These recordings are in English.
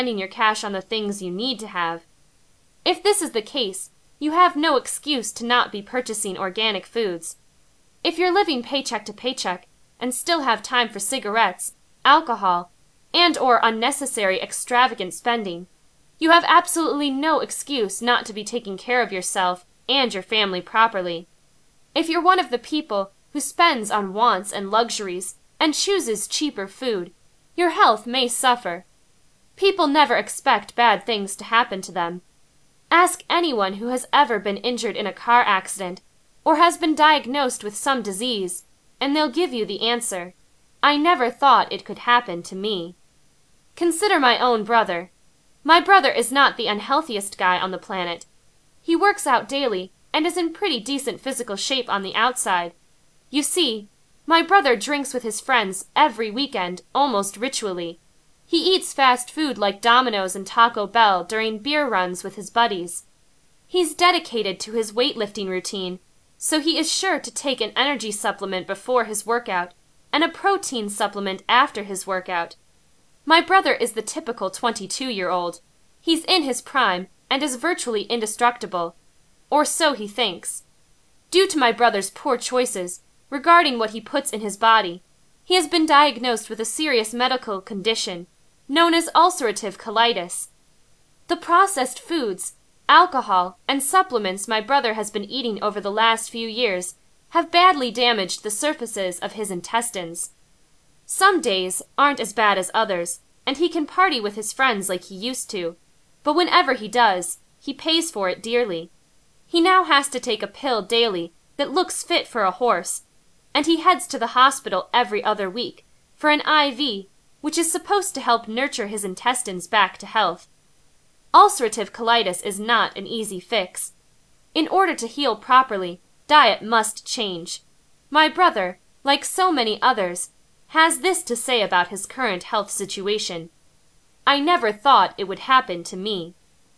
spending your cash on the things you need to have. If this is the case, you have no excuse to not be purchasing organic foods. If you're living paycheck to paycheck and still have time for cigarettes, alcohol, and/or unnecessary extravagant spending, you have absolutely no excuse not to be taking care of yourself and your family properly. If you're one of the people who spends on wants and luxuries and chooses cheaper food, your health may suffer. People never expect bad things to happen to them. Ask anyone who has ever been injured in a car accident or has been diagnosed with some disease, and they'll give you the answer, "I never thought it could happen to me." Consider my own brother. My brother is not the unhealthiest guy on the planet. He works out daily and is in pretty decent physical shape on the outside. You see, my brother drinks with his friends every weekend, almost ritually. He eats fast food like Domino's and Taco Bell during beer runs with his buddies. He's dedicated to his weightlifting routine, so he is sure to take an energy supplement before his workout and a protein supplement after his workout. My brother is the typical 22-year-old. He's in his prime and is virtually indestructible, or so he thinks. Due to my brother's poor choices regarding what he puts in his body, he has been diagnosed with a serious medical condition known as ulcerative colitis. The processed foods, alcohol, and supplements my brother has been eating over the last few years have badly damaged the surfaces of his intestines. Some days aren't as bad as others, and he can party with his friends like he used to, but whenever he does, he pays for it dearly. He now has to take a pill daily that looks fit for a horse, and he heads to the hospital every other week for an IV, which is supposed to help nurture his intestines back to health. Ulcerative colitis is not an easy fix. In order to heal properly, diet must change. My brother, like so many others, has this to say about his current health situation: "I never thought it would happen to me."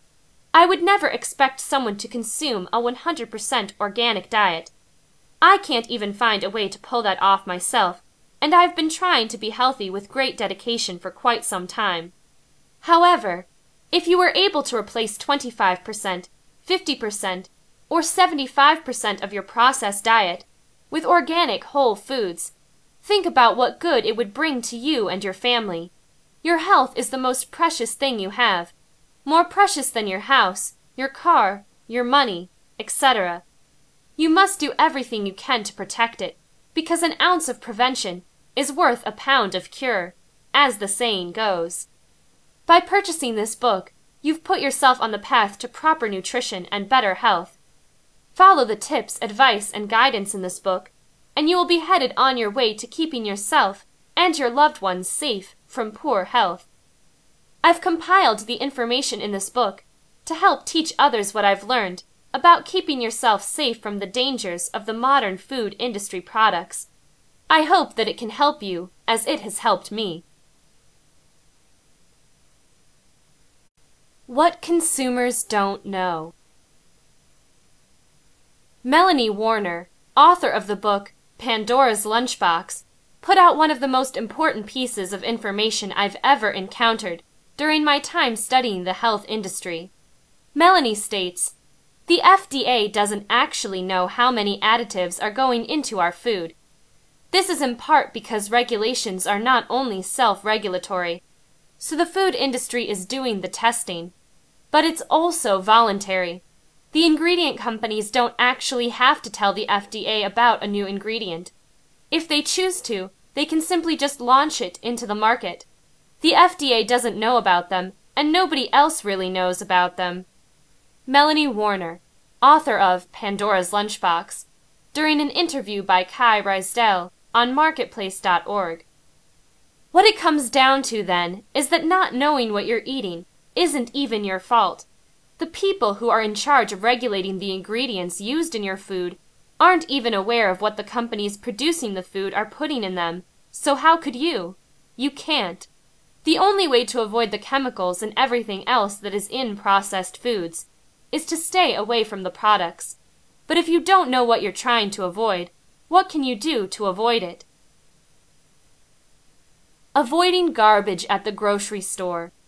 I would never expect someone to consume a 100% organic diet. I can't even find a way to pull that off myself, and I've been trying to be healthy with great dedication for quite some time. However, if you were able to replace 25%, 50%, or 75% of your processed diet with organic whole foods, think about what good it would bring to you and your family. Your health is the most precious thing you have, more precious than your house, your car, your money, etc. You must do everything you can to protect it, because an ounce of prevention is worth a pound of cure, as the saying goes. By purchasing this book, you've put yourself on the path to proper nutrition and better health. Follow the tips, advice, and guidance in this book, and you will be headed on your way to keeping yourself and your loved ones safe from poor health. I've compiled the information in this book to help teach others what I've learned about keeping yourself safe from the dangers of the modern food industry products. I hope that it can help you as it has helped me. What consumers don't know. Melanie Warner, author of the book Pandora's Lunchbox, put out one of the most important pieces of information I've ever encountered during my time studying the health industry. Melanie states, "The FDA doesn't actually know how many additives are going into our food. This is in part because regulations are not only self-regulatory, so the food industry is doing the testing, but it's also voluntary. The ingredient companies don't actually have to tell the FDA about a new ingredient. If they choose to, they can simply just launch it into the market. The FDA doesn't know about them, and nobody else really knows about them." Melanie Warner, author of Pandora's Lunchbox, during an interview by Kai Rysdale on marketplace.org. What it comes down to, then, is that not knowing what you're eating isn't even your fault. The people who are in charge of regulating the ingredients used in your food aren't even aware of what the companies producing the food are putting in them, so how could you? You can't. The only way to avoid the chemicals and everything else that is in processed foods is to stay away from the products. But if you don't know what you're trying to avoid, what can you do to avoid it? Avoiding garbage at the grocery store.